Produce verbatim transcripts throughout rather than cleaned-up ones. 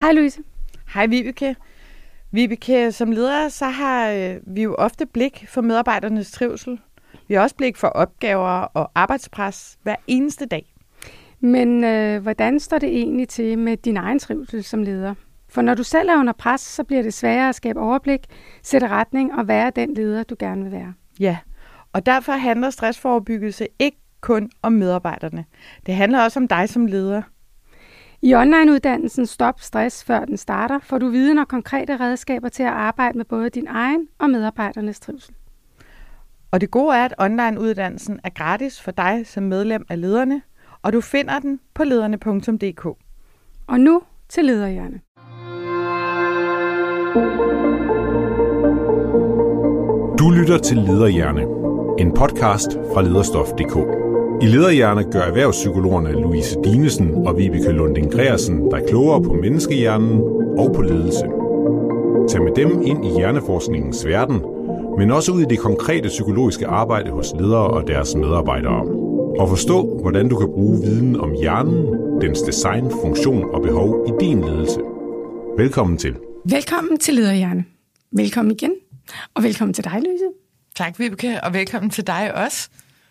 Hej Louise. Hej Vibeke. Vibeke, som leder, så har øh, vi jo ofte blik for medarbejdernes trivsel. Vi har også blik for opgaver og arbejdspres hver eneste dag. Men øh, hvordan står det egentlig til med din egen trivsel som leder? For når du selv er under pres, så bliver det sværere at skabe overblik, sætte retning og være den leder, du gerne vil være. Ja, og derfor handler stressforebyggelse ikke kun om medarbejderne. Det handler også om dig som leder. I onlineuddannelsen Stop Stress før den starter, får du viden og konkrete redskaber til at arbejde med både din egen og medarbejdernes trivsel. Og det gode er, at onlineuddannelsen er gratis for dig som medlem af lederne, og du finder den på lederne punktum d k. Og nu til Lederhjerne. Du lytter til Lederhjerne, en podcast fra lederstof punktum d k. I Lederhjerne gør erhvervspsykologerne Louise Dinesen og Vibeke Lunding Gregersen dig klogere på menneskehjernen og på ledelse. Tag med dem ind i hjerneforskningens verden, men også ud i det konkrete psykologiske arbejde hos ledere og deres medarbejdere. Og forstå, hvordan du kan bruge viden om hjernen, dens design, funktion og behov i din ledelse. Velkommen til. Velkommen til Lederhjerne. Velkommen igen, og velkommen til dig, Louise. Tak, Vibeke, og velkommen til dig også.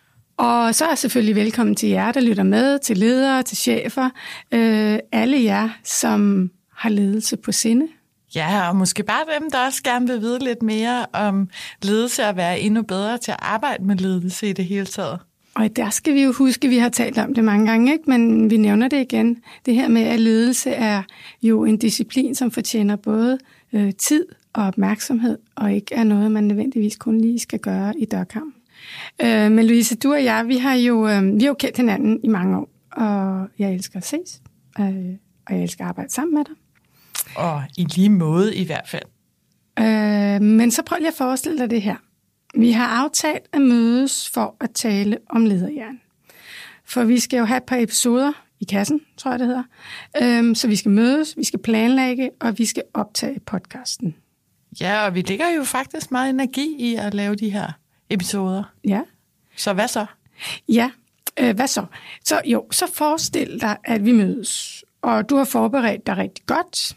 Og så er selvfølgelig velkommen til jer, der lytter med, til ledere, til chefer, øh, alle jer, som har ledelse på sinde. Ja, og måske bare dem, der også gerne vil vide lidt mere om ledelse og være endnu bedre til at arbejde med ledelse i det hele taget. Og der skal vi jo huske, vi har talt om det mange gange, ikke? Men vi nævner det igen. Det her med, at ledelse er jo en disciplin, som fortjener både øh, tid og opmærksomhed, og ikke er noget, man nødvendigvis kun lige skal gøre i dørkampen. Øh, men Louise, du og jeg, vi har jo, øh, vi har jo kendt hinanden i mange år, og jeg elsker at ses, øh, og jeg elsker at arbejde sammen med dig. Og i lige måde i hvert fald. Øh, men så prøv lige at forestille dig det her. Vi har aftalt at mødes for at tale om lederhjernen. For vi skal jo have et par episoder i kassen, tror jeg det hedder. Øh, så vi skal mødes, vi skal planlægge, og vi skal optage podcasten. Ja, og vi lægger jo faktisk meget energi i at lave de her episoder. Ja. Så hvad så? Ja, øh, hvad så? Så jo, så forestil dig, at vi mødes, og du har forberedt dig rigtig godt.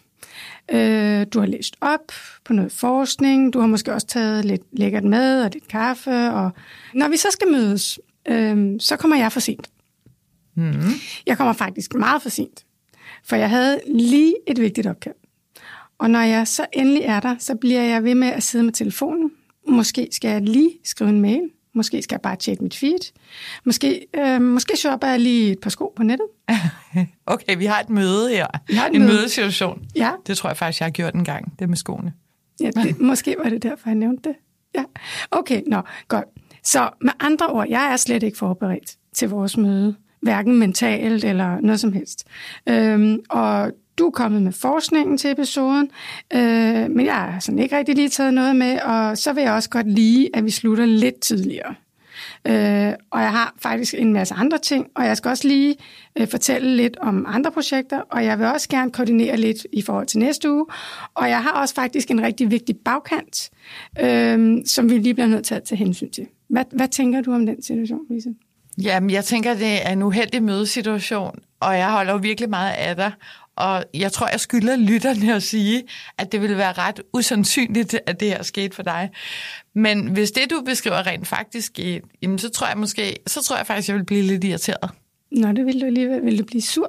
Øh, du har læst op på noget forskning, du har måske også taget lidt lækkert mad og lidt kaffe, og når vi så skal mødes, øh, så kommer jeg for sent. Mm. Jeg kommer faktisk meget for sent, for jeg havde lige et vigtigt opkald. Og når jeg så endelig er der, så bliver jeg ved med at sidde med telefonen. Måske skal jeg lige skrive en mail. Måske skal jeg bare tjekke mit feed. Måske, øh, måske shopper jeg lige et par sko på nettet. Okay, vi har et møde her. Vi har et en møde. mødesituation. Ja. Det tror jeg faktisk, jeg har gjort en gang, det med skoene. Ja, det, måske var det derfor, jeg nævnte det. Ja. Okay, nå, godt. Så med andre ord, jeg er slet ikke forberedt til vores møde. Hverken mentalt eller noget som helst. Øhm, og du er kommet med forskningen til episoden, øh, men jeg har sådan ikke rigtig lige taget noget med, og så vil jeg også godt lide, at vi slutter lidt tidligere. Øh, og jeg har faktisk en masse andre ting, og jeg skal også lige øh, fortælle lidt om andre projekter, og jeg vil også gerne koordinere lidt i forhold til næste uge. Og jeg har også faktisk en rigtig vigtig bagkant, øh, som vi lige bliver nødt til at tage hensyn til. Hvad, hvad tænker du om den situation, Lise? Jamen, jeg tænker, det er en uheldig mødesituation, og jeg holder jo virkelig meget af dig. Og jeg tror, jeg skylder lytterne at sige, at det ville være ret usandsynligt, at det her skete for dig. Men hvis det, du beskriver rent faktisk skete, jamen, så tror jeg måske, så tror jeg faktisk, jeg vil blive lidt irriteret. Nå, det vil du alligevel. Vil du blive sur?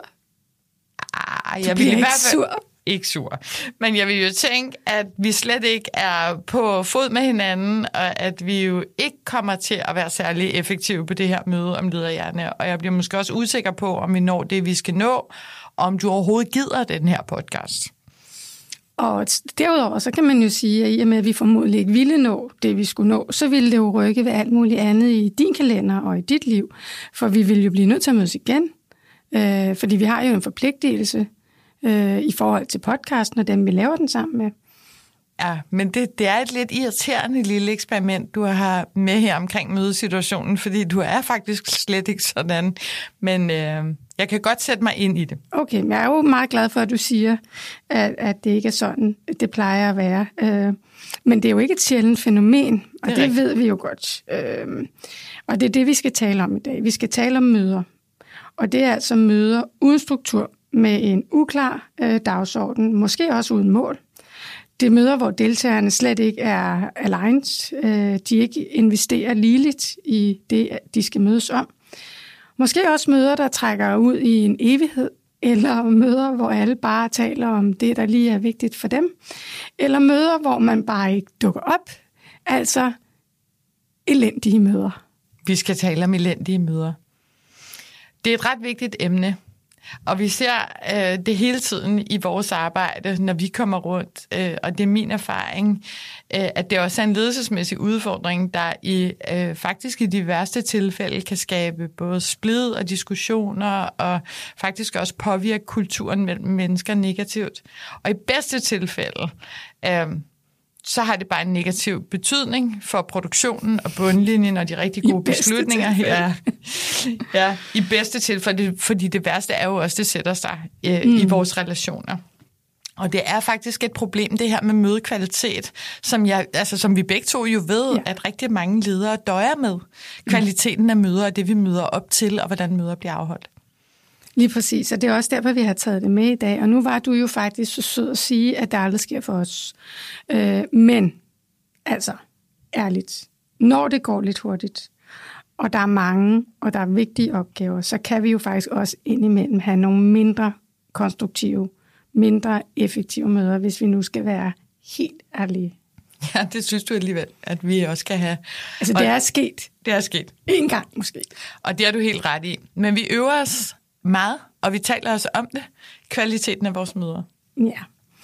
Ah, du jeg bliver vil i ikke hvert fald sur. Ikke sur. Men jeg vil jo tænke, at vi slet ikke er på fod med hinanden, og at vi jo ikke kommer til at være særlig effektive på det her møde om lederhjerne. Og jeg bliver måske også usikker på, om vi når det, vi skal nå, om du overhovedet gider den her podcast. Og derudover, så kan man jo sige, at i og med, at vi formodentlig ikke ville nå det, vi skulle nå, så ville det jo rykke ved alt muligt andet i din kalender og i dit liv. For vi ville jo blive nødt til at mødes igen, øh, fordi vi har jo en forpligtelse øh, i forhold til podcasten og dem, vi laver den sammen med. Ja, men det, det er et lidt irriterende lille eksperiment, du har med her omkring mødesituationen, fordi du er faktisk slet ikke sådan, men øh, jeg kan godt sætte mig ind i det. Okay, men jeg er jo meget glad for, at du siger, at, at det ikke er sådan, det plejer at være. Øh, men det er jo ikke et sjældent fænomen, og det, det ved vi jo godt. Øh, og det er det, vi skal tale om i dag. Vi skal tale om møder, og det er altså møder uden struktur, med en uklar øh, dagsorden, måske også uden mål. Det er møder, hvor deltagerne slet ikke er aligned. Øh, de ikke investerer ligeligt i det, de skal mødes om. Måske også møder, der trækker ud i en evighed, eller møder, hvor alle bare taler om det, der lige er vigtigt for dem, eller møder, hvor man bare ikke dukker op. Altså elendige møder. Vi skal tale om elendige møder. Det er et ret vigtigt emne, og vi ser øh, det hele tiden i vores arbejde, når vi kommer rundt, øh, og det er min erfaring, øh, at det også er en ledelsesmæssig udfordring, der i øh, faktisk i de værste tilfælde kan skabe både splid og diskussioner, og faktisk også påvirke kulturen mellem mennesker negativt. Og i bedste tilfælde, øh, så har det bare en negativ betydning for produktionen og bundlinjen og de rigtig gode beslutninger her. Ja, i bedste tilfælde, fordi det værste er jo også, det sætter sig øh, mm. i vores relationer. Og det er faktisk et problem, det her med mødekvalitet, som, jeg, altså, som vi begge to jo ved, ja. At rigtig mange ledere døjer med. Kvaliteten af møder og det, vi møder op til, og hvordan møder bliver afholdt. Lige præcis, og det er også derfor, vi har taget det med i dag. Og nu var du jo faktisk så sød at sige, at det aldrig sker for os. Øh, men, altså, ærligt, når det går lidt hurtigt, og der er mange, og der er vigtige opgaver, så kan vi jo faktisk også indimellem have nogle mindre konstruktive, mindre effektive møder, hvis vi nu skal være helt ærlige. Ja, det synes du alligevel, at vi også kan have. Altså, det er sket. Det er sket. En gang måske. Og det er du helt ret i. Men vi øver os meget, og vi taler også om det, kvaliteten af vores møder. Ja,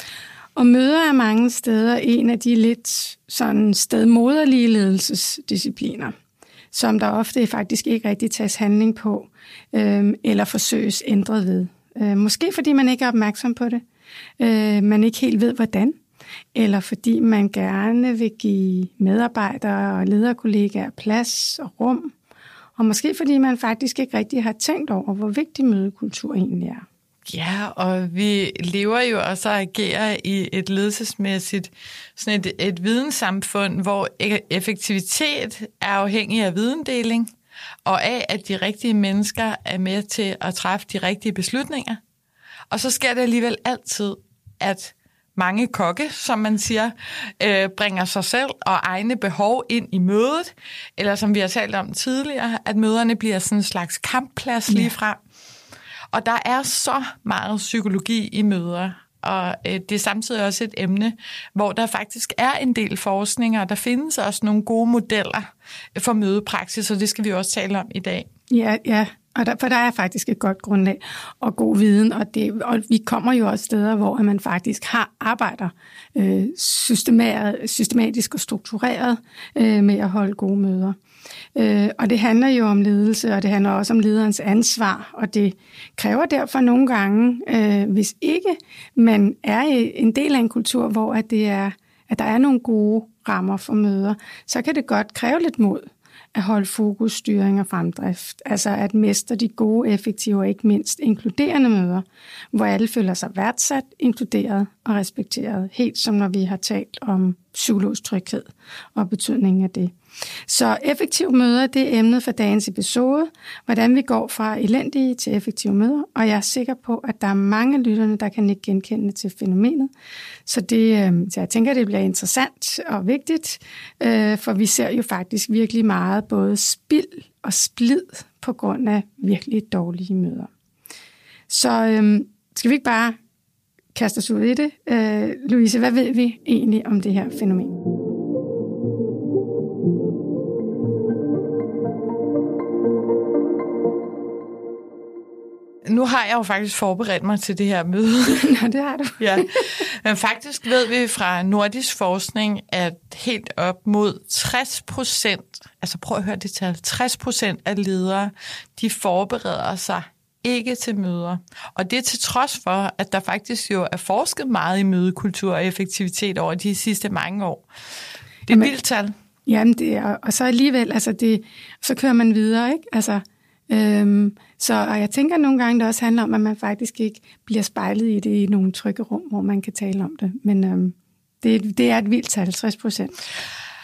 og møder er mange steder en af de lidt sådan stedmoderlige ledelsesdiscipliner, som der ofte faktisk ikke rigtig tages handling på, øh, eller forsøges ændret ved. Øh, måske fordi man ikke er opmærksom på det, øh, man ikke helt ved hvordan, eller fordi man gerne vil give medarbejdere og lederkollegaer plads og rum, og måske fordi man faktisk ikke rigtig har tænkt over, hvor vigtig mødekultur egentlig er. Ja, og vi lever jo også og agerer i et ledelsesmæssigt sådan et, et videnssamfund, hvor effektivitet er afhængig af videndeling, og af, at de rigtige mennesker er med til at træffe de rigtige beslutninger. Og så sker det alligevel altid, at mange kokke, som man siger, øh, bringer sig selv og egne behov ind i mødet, eller som vi har talt om tidligere, at møderne bliver sådan en slags kampplads lige frem. Og der er så meget psykologi i møder, og øh, det er samtidig også et emne, hvor der faktisk er en del forskning, og der findes også nogle gode modeller for mødepraksis, og det skal vi også tale om i dag. Ja, ja. Og der, for der er faktisk et godt grundlag og god viden, og, det, og vi kommer jo også steder, hvor man faktisk har arbejder øh, systematisk og struktureret øh, med at holde gode møder. Øh, og det handler jo om ledelse, og det handler også om lederens ansvar, og det kræver derfor nogle gange, øh, hvis ikke man er en del af en kultur, hvor at det er, at der er nogle gode rammer for møder, så kan det godt kræve lidt mod at holde fokus, styring og fremdrift. Altså at mestre de gode, effektive og ikke mindst inkluderende møder, hvor alle føler sig værdsat, inkluderet og respekteret, helt som når vi har talt om psykologisk tryghed og betydningen af det. Så effektive møder, det er emnet for dagens episode, hvordan vi går fra elendige til effektive møder, og jeg er sikker på, at der er mange lytterne, der kan ikke genkende til fænomenet. Så, det, så jeg tænker, det bliver interessant og vigtigt, for vi ser jo faktisk virkelig meget både spild og splid på grund af virkelig dårlige møder. Så skal vi ikke bare kaste os ud i det? Louise, hvad ved vi egentlig om det her fænomen? Nu har jeg jo faktisk forberedt mig til det her møde. Nå, det har du. Ja. Men faktisk ved vi fra nordisk forskning, at helt op mod tres procent, altså prøv at høre det tal, tres procent af ledere, de forbereder sig ikke til møder. Og det er til trods for, at der faktisk jo er forsket meget i mødekultur og effektivitet over de sidste mange år. Det er et vildt tal. Jamen, det er, og så alligevel, altså det, så kører man videre, ikke? Altså, Øhm, så og jeg tænker nogle gange, det også handler om, at man faktisk ikke bliver spejlet i det i nogle trygge rum, hvor man kan tale om det. Men øhm, det, det er et vildt tal, halvtreds procent.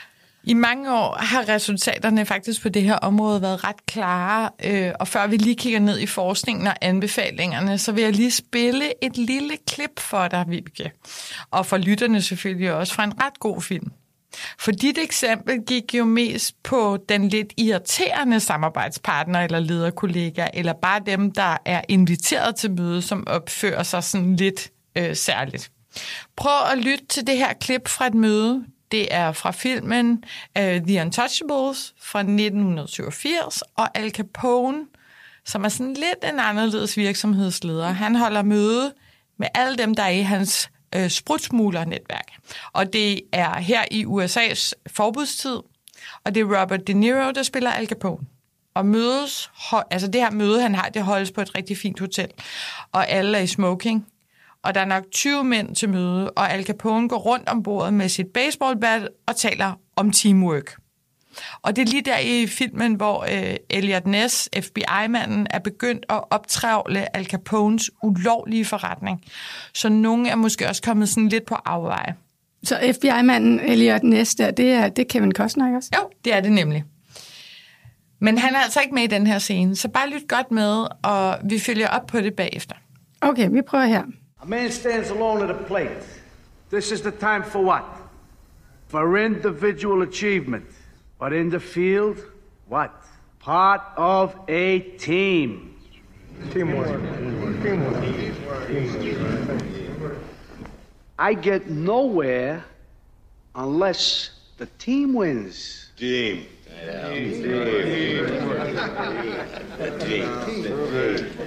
I mange år har resultaterne faktisk på det her område været ret klare, øh, og før vi lige kigger ned i forskningen og anbefalingerne, så vil jeg lige spille et lille klip for dig, Vibeke, og for lytterne selvfølgelig også, fra en ret god film. For dit eksempel gik jo mest på den lidt irriterende samarbejdspartner eller lederkollega, eller bare dem, der er inviteret til møde, som opfører sig sådan lidt øh, særligt. Prøv at lytte til det her klip fra et møde. Det er fra filmen uh, The Untouchables fra nitten syvogfirs, og Al Capone, som er sådan lidt en anderledes virksomhedsleder. Han holder møde med alle dem, der er i hans uh, sprutsmuglernetværk. Og det er her i U S A's forbudstid, og det er Robert De Niro, der spiller Al Capone. Og mødes, altså det her møde, han har, det holdes på et rigtig fint hotel, og alle er i smoking. Og der er nok tyve mænd til møde, og Al Capone går rundt om bordet med sit baseballbat og taler om teamwork. Og det er lige der i filmen, hvor øh, Eliot Ness, F B I-manden, er begyndt at optrævle Al Capones ulovlige forretning. Så nogen er måske også kommet sådan lidt på afveje. Så F B I-manden Eliot Ness, der, det er, det er Kevin Costner, ikke også? Jo, det er det nemlig. Men han er altså ikke med i den her scene, så bare lyt godt med, og vi følger op på det bagefter. Okay, vi prøver her. A man stands alone at a plate. This is the time for what? For individual achievement. But in the field, what? Part of a team. Teamwork. Teamwork. I get nowhere unless the team wins. Team. Yeah. Team. Team. The team. The team.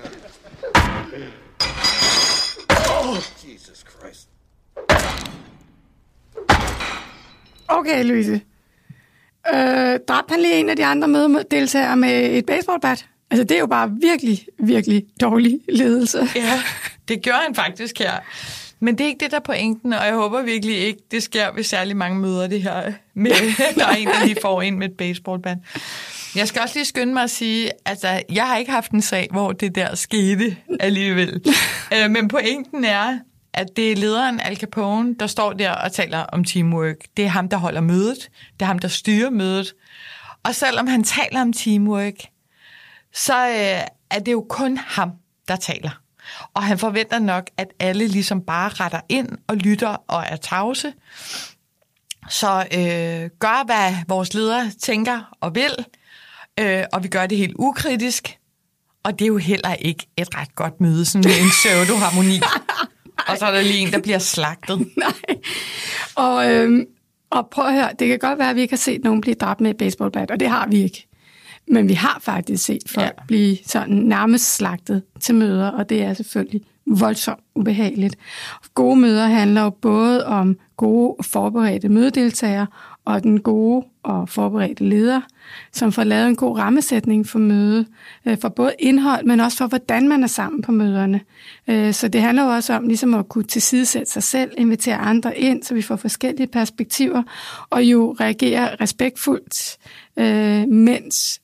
Oh, Jesus Christ. Okay, Louise. Øh, dræbte han lige en af de andre mødedeltagere med et baseballbat? Altså, det er jo bare virkelig, virkelig dårlig ledelse. Ja, det gjorde han faktisk her. Men det er ikke det, der er pointen, og jeg håber virkelig ikke, det sker ved særlig mange møder, det her. Med, der er en, der lige får en med et baseballbat. Jeg skal også lige skynde mig at sige, altså, jeg har ikke haft en sag, hvor det der skete alligevel. øh, men pointen er, at det er lederen Al Capone, der står der og taler om teamwork. Det er ham, der holder mødet. Det er ham, der styrer mødet. Og selvom han taler om teamwork, så øh, er det jo kun ham, der taler. Og han forventer nok, at alle ligesom bare retter ind og lytter og er tavse. Så øh, gør, hvad vores leder tænker og vil, øh, og vi gør det helt ukritisk. Og det er jo heller ikke et ret godt møde, sådan med en pseudo-harmoni. Og så er der lige en, der bliver slagtet. Nej. Og, øhm, og prøv at høre, det kan godt være, at vi ikke har set nogen blive dræbt med et baseballbat, og det har vi ikke. Men vi har faktisk set folk ja. blive sådan nærmest slagtet til møder, og det er selvfølgelig voldsomt ubehageligt. Gode møder handler jo både om gode og forberedte mødedeltagere, og den gode og forberedte leder, som får lavet en god rammesætning for mødet, for både indhold, men også for, hvordan man er sammen på møderne. Så det handler jo også om ligesom at kunne tilsidesætte sig selv, invitere andre ind, så vi får forskellige perspektiver, og jo reagere respektfuldt, mens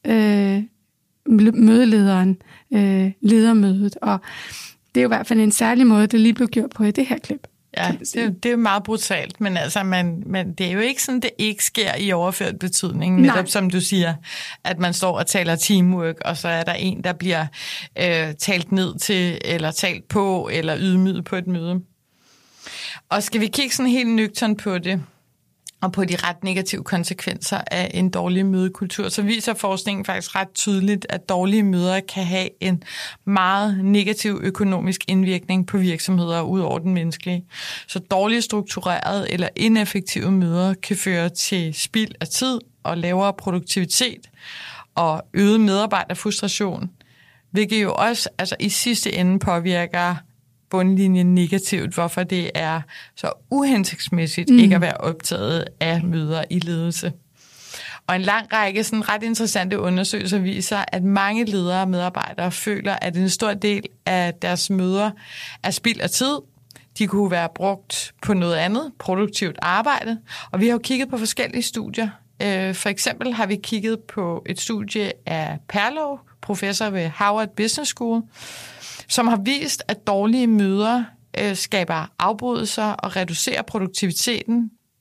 mødelederen leder mødet. Og det er jo i hvert fald en særlig måde, det lige blev gjort på i det her klip. Ja, det, det er jo meget brutalt, men altså, man, man, det er jo ikke sådan, det ikke sker i overført betydning. Netop Nej. Som du siger, at man står og taler teamwork, og så er der en, der bliver øh, talt ned til, eller talt på, eller ydmyget på et møde. Og skal vi kigge sådan helt nøgtern på det, og på de ret negative konsekvenser af en dårlig mødekultur, så viser forskningen faktisk ret tydeligt, at dårlige møder kan have en meget negativ økonomisk indvirkning på virksomheder ud over den menneskelige. Så dårligt strukturerede eller ineffektive møder kan føre til spild af tid og lavere produktivitet og øget medarbejderfrustration, hvilket jo også altså, i sidste ende påvirker bundlinjen negativt, hvorfor det er så uhensigtsmæssigt mm. ikke at være optaget af møder i ledelse. Og en lang række sådan ret interessante undersøgelser viser, at mange ledere og medarbejdere føler, at en stor del af deres møder er spild af tid. De kunne være brugt på noget andet, produktivt arbejde. Og vi har jo kigget på forskellige studier. For eksempel har vi kigget på et studie af Perlow, professor ved Harvard Business School, som har vist, at dårlige møder øh, skaber afbrydelser og reducerer produktiviteten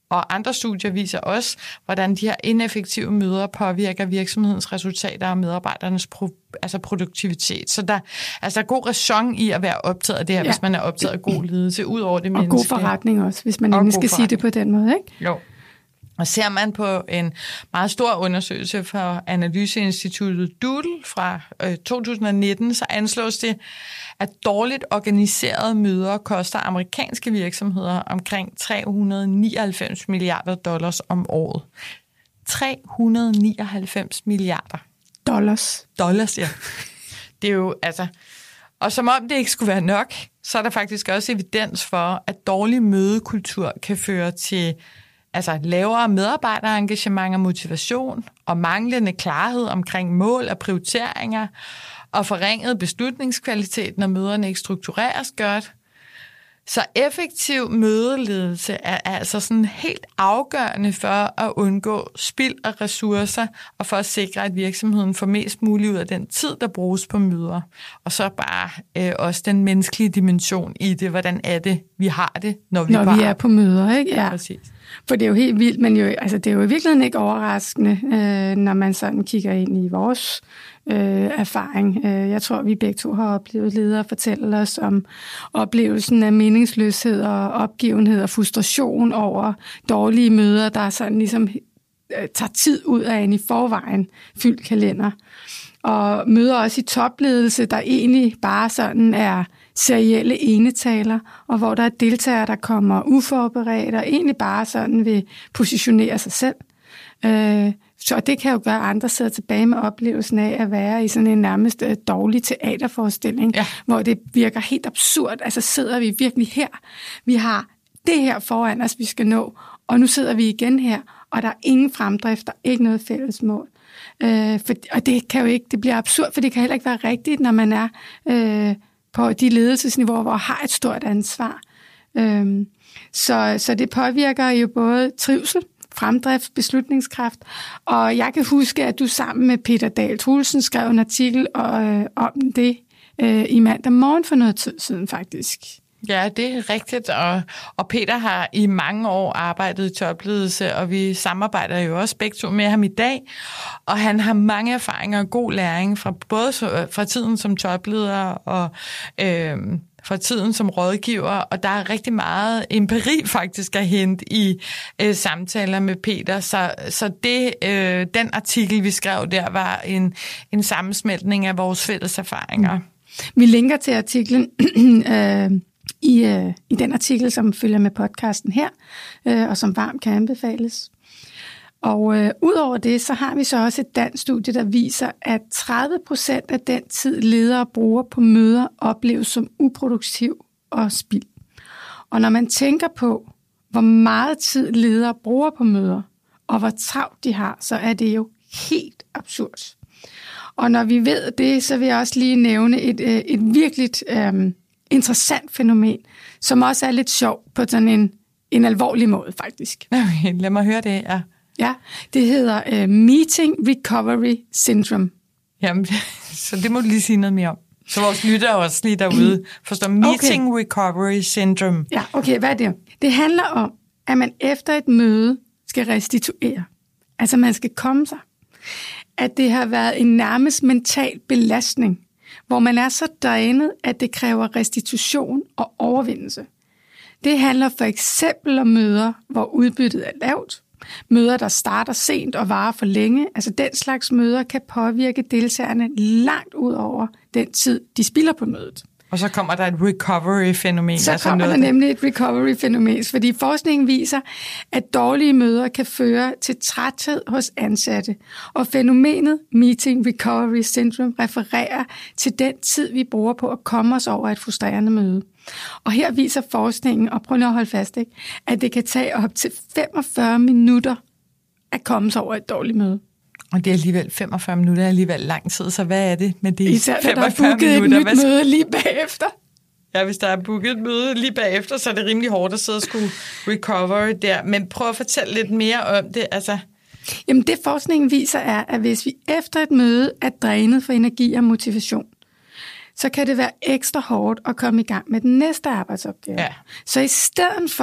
Og andre studier viser også, hvordan de her ineffektive møder påvirker virksomhedens resultater og medarbejdernes pro- altså produktivitet. Så der altså god ræson i at være optaget af det her, ja. Hvis man er optaget af god ledelse, ud over det menneskelige. Og god forretning også, hvis man endelig skal sige det på den måde, ikke? Jo. Og ser man på en meget stor undersøgelse fra Analyseinstituttet Doodle fra øh, to tusind og nitten, så anslås det, at dårligt organiserede møder koster amerikanske virksomheder omkring tre hundrede og nioghalvfems milliarder dollars om året. tre hundrede og nioghalvfems milliarder. Dollars. Dollars, ja. Det er jo, altså... Og som om det ikke skulle være nok, så er der faktisk også evidens for, at dårlig mødekultur kan føre til altså lavere medarbejderengagement og motivation, og manglende klarhed omkring mål og prioriteringer, og forringet beslutningskvalitet, når møderne ikke struktureres godt. Så effektiv mødeledelse er altså sådan helt afgørende for at undgå spild af ressourcer, og for at sikre, at virksomheden får mest muligt ud af den tid, der bruges på møder. Og så bare øh, også den menneskelige dimension i det. Hvordan er det, vi har det, når vi, når bare... vi er på møder, ikke? Ja, ja, præcis. For det er jo helt vildt, men jo, altså, det er jo i virkeligheden ikke overraskende, øh, når man sådan kigger ind i vores øh, erfaring. Øh, jeg tror, vi begge to har oplevet ledere fortælle os om oplevelsen af meningsløshed og opgivenhed og frustration over dårlige møder, der sådan ligesom øh, tager tid ud af en i forvejen fyldt kalender. Og møder også i topledelse, der egentlig bare sådan er serielle enetaler, og hvor der er deltagere, der kommer uforberedt og egentlig bare sådan vil positionere sig selv. Øh, så det kan jo gøre, at andre sidder tilbage med oplevelsen af at være i sådan en nærmest øh, dårlig teaterforestilling, ja. Hvor det virker helt absurd. Altså sidder vi virkelig her? Vi har det her foran os, vi skal nå, og nu sidder vi igen her, og der er ingen fremdrift, der er ikke noget fælles mål. Øh, for, og det kan jo ikke, det bliver absurd, for det kan heller ikke være rigtigt, når man er øh, på de ledelsesniveauer, hvor man har et stort ansvar. Øh, så, så det påvirker jo både trivsel, fremdrift, beslutningskraft, og jeg kan huske, at du sammen med Peter Dahl Truelsen skrev en artikel øh, om det øh, i mandag morgen for noget tid siden faktisk. Ja, det er rigtigt, og, og Peter har i mange år arbejdet i topledelse, og vi samarbejder jo også begge to med ham i dag, og han har mange erfaringer og god læring fra både fra tiden som topleder og øh, fra tiden som rådgiver, og der er rigtig meget empiri faktisk at hente i øh, samtaler med Peter, så, så det, øh, den artikel, vi skrev der, var en, en sammensmeltning af vores fælles erfaringer. Mm. Vi linker til artiklen øh, i, øh, i den artikel, som følger med podcasten her, øh, og som varmt kan anbefales. Og øh, udover det, så har vi så også et dansk studie, der viser, at tredive procent af den tid, ledere bruger på møder, opleves som uproduktiv og spild. Og når man tænker på, hvor meget tid ledere bruger på møder, og hvor travlt de har, så er det jo helt absurd. Og når vi ved det, så vil jeg også lige nævne et, et virkelig øh, interessant fænomen, som også er lidt sjov på sådan en, en alvorlig måde, faktisk. Okay, lad mig høre det, ja. Ja, det hedder uh, Meeting Recovery Syndrome. Jamen, så det må du lige sige noget mere om. Så vores lytter også lige derude forstår Meeting okay. Recovery Syndrome. Ja, okay, hvad er det? Det handler om, at man efter et møde skal restituere. Altså, man skal komme sig. At det har været en nærmest mental belastning, hvor man er så drænet, at det kræver restitution og overvindelse. Det handler for eksempel om møder, hvor udbyttet er lavt, møder, der starter sent og varer for længe. Altså den slags møder kan påvirke deltagerne langt ud over den tid, de spilder på mødet. Og så kommer der et recovery-fænomen. Så altså kommer noget... der nemlig et recovery-fænomen, fordi forskningen viser, at dårlige møder kan føre til træthed hos ansatte. Og fænomenet Meeting Recovery Syndrome refererer til den tid, vi bruger på at komme os over et frustrerende møde. Og her viser forskningen, og prøv at holde fast, ikke, at det kan tage op til femogfyrre minutter at komme sig over et dårligt møde. Og det er alligevel femogfyrre minutter, er alligevel lang tid, så hvad er det med det? Især når der er booket et nyt hvad... møde lige bagefter. Ja, hvis der er booket et møde lige bagefter, så er det rimelig hårdt at sidde og skulle recover der. Men prøv at fortælle lidt mere om det. Altså... Jamen det forskningen viser er, at hvis vi efter et møde er drænet for energi og motivation, så kan det være ekstra hårdt at komme i gang med den næste arbejdsopgave. Ja. Så i stedet for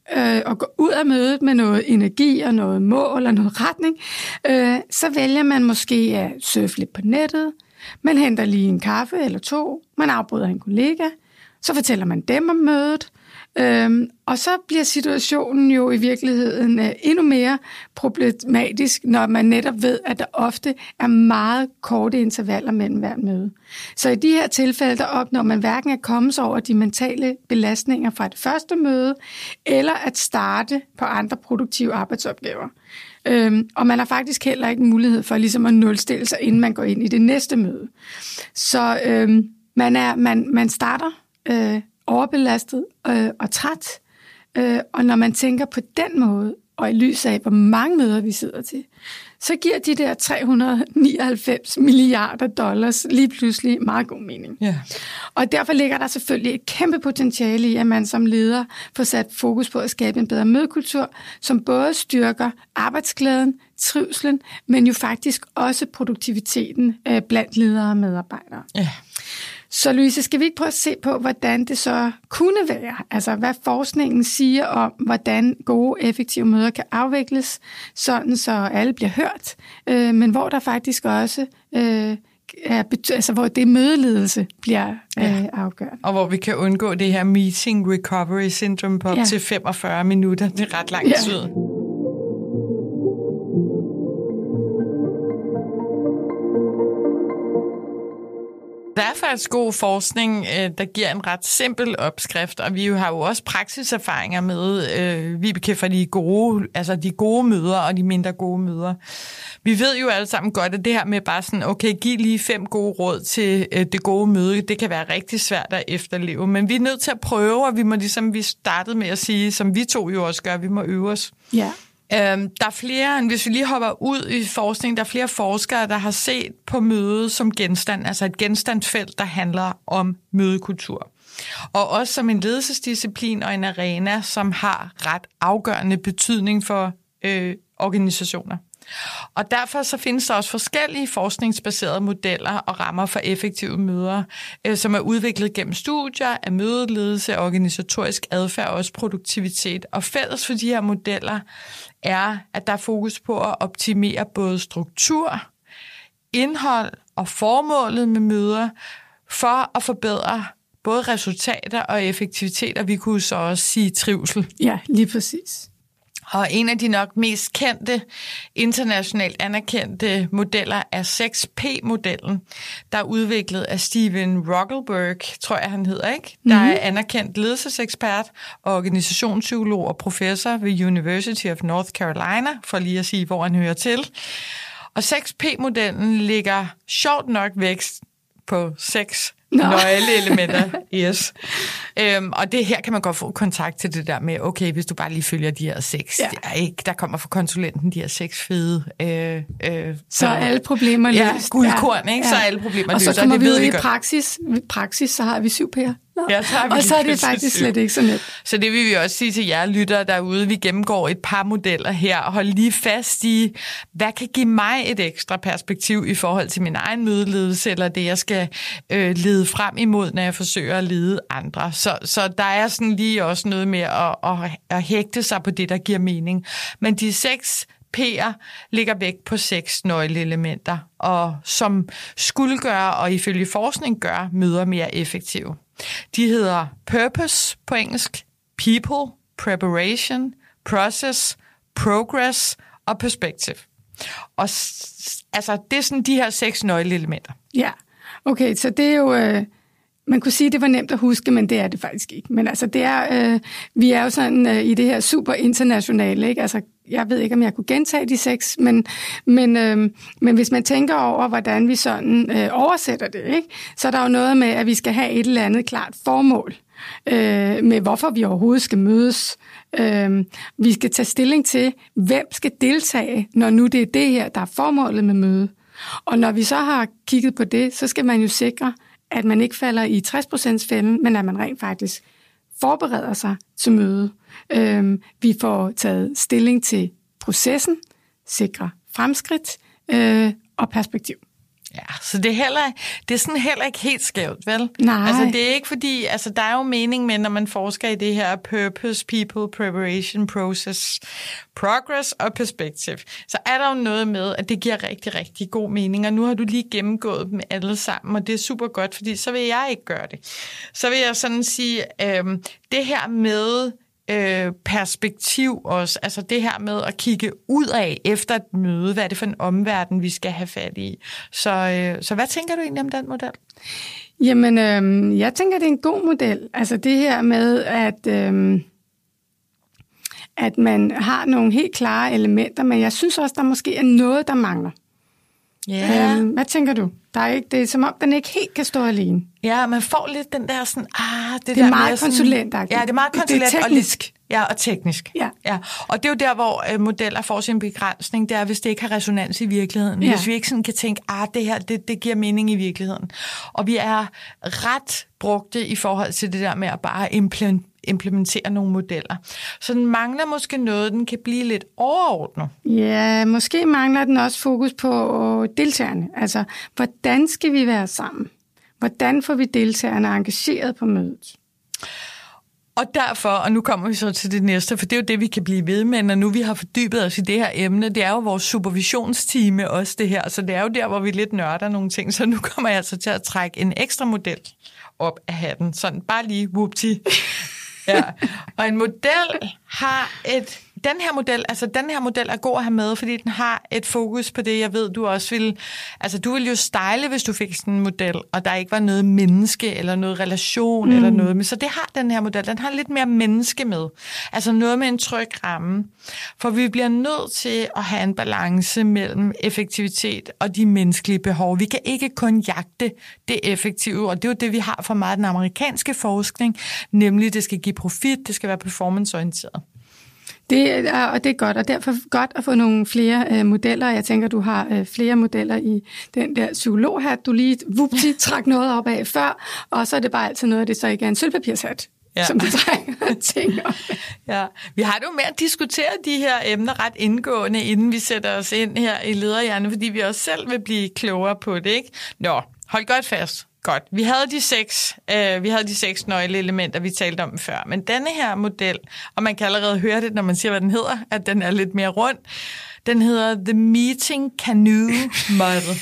øh, og går ud af mødet med noget energi og noget mål og noget retning, øh, så vælger man måske at surfe lidt på nettet, man henter lige en kaffe eller to, man afbryder en kollega, så fortæller man dem om mødet, Øhm, og så bliver situationen jo i virkeligheden øh, endnu mere problematisk, når man netop ved, at der ofte er meget korte intervaller mellem hver møde. Så i de her tilfælde, der opnår man hverken at komme sig over de mentale belastninger fra det første møde, eller at starte på andre produktive arbejdsopgaver. Øhm, og man har faktisk heller ikke mulighed for ligesom at nulstille sig, inden man går ind i det næste møde. Så øhm, man, er, man, man starter øh, overbelastet øh, og træt, øh, og når man tænker på den måde, og i lys af, hvor mange møder vi sidder til, så giver de der tre hundrede nioghalvfems milliarder dollars lige pludselig meget god mening. Yeah. Og derfor ligger der selvfølgelig et kæmpe potentiale i, at man som leder får sat fokus på at skabe en bedre mødekultur, som både styrker arbejdsglæden, trivslen, men jo faktisk også produktiviteten øh, blandt ledere og medarbejdere. Yeah. Så Louise, skal vi ikke prøve at se på, hvordan det så kunne være? Altså, hvad forskningen siger om, hvordan gode, effektive møder kan afvikles, sådan så alle bliver hørt, øh, men hvor der faktisk også øh, er, altså, hvor det mødeledelse bliver øh, ja. afgørende. Og hvor vi kan undgå det her meeting recovery syndrome på op ja. til femogfyrre minutter. Det er ret lang tid. Ja. Der er faktisk god forskning, der giver en ret simpel opskrift, og vi har jo også praksiserfaringer med, øh, Vibeke, for de gode, altså de gode møder og de mindre gode møder. Vi ved jo alle sammen godt, at det her med bare sådan, okay, giv lige fem gode råd til øh, det gode møde, det kan være rigtig svært at efterleve, men vi er nødt til at prøve, og vi må ligesom, vi startede med at sige, som vi to jo også gør, vi må øve os. Ja. Øhm, der er flere, hvis vi lige hopper ud i forskning, der er flere forskere, der har set på mødet som genstand, altså et genstandsfelt, der handler om mødekultur. Og også som en ledelsesdisciplin og en arena, som har ret afgørende betydning for øh, organisationer. Og derfor så findes der også forskellige forskningsbaserede modeller og rammer for effektive møder, øh, som er udviklet gennem studier af mødeledelse, organisatorisk adfærd og også produktivitet. Og fælles for de her modeller er, at der er fokus på at optimere både struktur, indhold og formålet med møder for at forbedre både resultater og effektivitet, og vi kunne så også sige trivsel. Ja, lige præcis. Og en af de nok mest kendte, internationalt anerkendte modeller er seks P-modellen, der er udviklet af Steven Roggelberg, tror jeg han hedder, ikke? Mm-hmm. Der er anerkendt ledelsesekspert og organisationspsykolog og professor ved University of North Carolina, for lige at sige, hvor han hører til. Og seks P-modellen ligger sjovt nok vækst på seks No. nøgleelementer, yes. Øhm, og det her kan man godt få kontakt til det der med, okay, hvis du bare lige følger de her seks, ja. der, ikke, der kommer fra konsulenten de her seks fede. Øh, øh, så er alle problemer løst. Ja, guldkorn, ikke? Ja. Så er alle problemer løst. Og så kommer og det vi ud i praksis. I praksis, så har vi syv p'er. Ja, så og så er det faktisk slet ikke så nemt. Så det vil vi også sige til jer lyttere derude. Vi gennemgår et par modeller her og holder lige fast i, hvad kan give mig et ekstra perspektiv i forhold til min egen mødeledelse, eller det, jeg skal øh, lede frem imod, når jeg forsøger at lede andre. Så, så der er sådan lige også noget med at, at, at hægte sig på det, der giver mening. Men de seks P'er ligger vægt på seks nøgleelementer, og som skulle gøre, og ifølge forskning gør, møder mere effektive. De hedder purpose på engelsk, people, preparation, process, progress og perspective. Og altså, det er sådan de her seks nøgleelementer. Ja, okay, så det er jo... Øh Man kunne sige, at det var nemt at huske, men det er det faktisk ikke. Men altså, det er, øh, vi er jo sådan øh, i det her super internationale, ikke? Altså, jeg ved ikke, om jeg kunne gentage de seks, men, men, øh, men hvis man tænker over, hvordan vi sådan øh, oversætter det, ikke? Så er der jo noget med, at vi skal have et eller andet klart formål øh, med, hvorfor vi overhovedet skal mødes. Øh, vi skal tage stilling til, hvem skal deltage, når nu det er det her, der er formålet med møde. Og når vi så har kigget på det, så skal man jo sikre, at man ikke falder i tres procent-fælden, men at man rent faktisk forbereder sig til møde. Øhm, vi får taget stilling til processen, sikre fremskridt øh, og perspektiv. Ja, så det er, heller, det er sådan heller ikke helt skævt, vel? Nej. Altså, det er ikke fordi, altså, der er jo mening med, når man forsker i det her purpose, people, preparation, process, progress og perspective, så er der jo noget med, at det giver rigtig, rigtig god mening, og nu har du lige gennemgået dem alle sammen, og det er super godt, fordi så vil jeg ikke gøre det. Så vil jeg sådan sige, øhm, det her med Øh, perspektiv også, altså det her med at kigge ud af efter et møde, hvad er det for en omverden, vi skal have fat i. Så, øh, så hvad tænker du egentlig om den model? Jamen, øh, jeg tænker, det er en god model. Altså det her med, at, øh, at man har nogle helt klare elementer, men jeg synes også, der måske er noget, der mangler. Yeah. Øh, hvad tænker du? Der er ikke, det er som om, den ikke helt kan stå alene. Ja, man får lidt den der sådan, ah, det, det der er meget sådan, konsulentagtigt. Ja, det er meget konsulent. Det er teknisk. Og, ja, og teknisk. Ja. Ja. Og det er jo der, hvor øh, modeller får sin begrænsning, det er, hvis det ikke har resonans i virkeligheden. Ja. Hvis vi ikke sådan kan tænke, ah, det her, det, det giver mening i virkeligheden. Og vi er ret brugte i forhold til det der med at bare implementere nogle modeller. Så den mangler måske noget, den kan blive lidt overordnet. Ja, måske mangler den også fokus på deltagerne. Altså, hvordan skal vi være sammen? Hvordan får vi deltagerne engageret på mødet? Og derfor, og nu kommer vi så til det næste, for det er jo det, vi kan blive ved med, når nu vi har fordybet os i det her emne, det er jo vores supervisionsteam også det her, så det er jo der, hvor vi lidt nørder nogle ting, så nu kommer jeg altså til at trække en ekstra model op af hatten, sådan bare lige whoopty. Ja. Og en model har et, den her model, altså den her model er god at have med, fordi den har et fokus på det, jeg ved, du også vil, altså du vil jo style, hvis du fik sådan en model, og der ikke var noget menneske, eller noget relation, mm. eller noget, men så det har den her model, den har lidt mere menneske med, altså noget med en tryg ramme, for vi bliver nødt til at have en balance mellem effektivitet og de menneskelige behov. Vi kan ikke kun jagte det effektive, og det er jo det, vi har for meget af den amerikanske forskning, nemlig det skal give profit, det skal være performanceorienteret. Det er, og det er godt, og derfor godt at få nogle flere øh, modeller. Jeg tænker, du har øh, flere modeller i den der psykologhat, du lige vupti trak noget op af før, og så er det bare altid noget af det, så ikke er en sølvpapirshat, ja. Som du trækker ting op. Ja, vi har det jo med at diskutere de her emner ret indgående, inden vi sætter os ind her i Lederhjerne, fordi vi også selv vil blive klogere på det, ikke? Nå, hold godt fast. Godt. Vi havde de seks, øh, vi havde de seks nøgleelementer, vi talte om før. Men denne her model, og man kan allerede høre det, når man siger, hvad den hedder, at den er lidt mere rund. Den hedder The Meeting Canoe Model.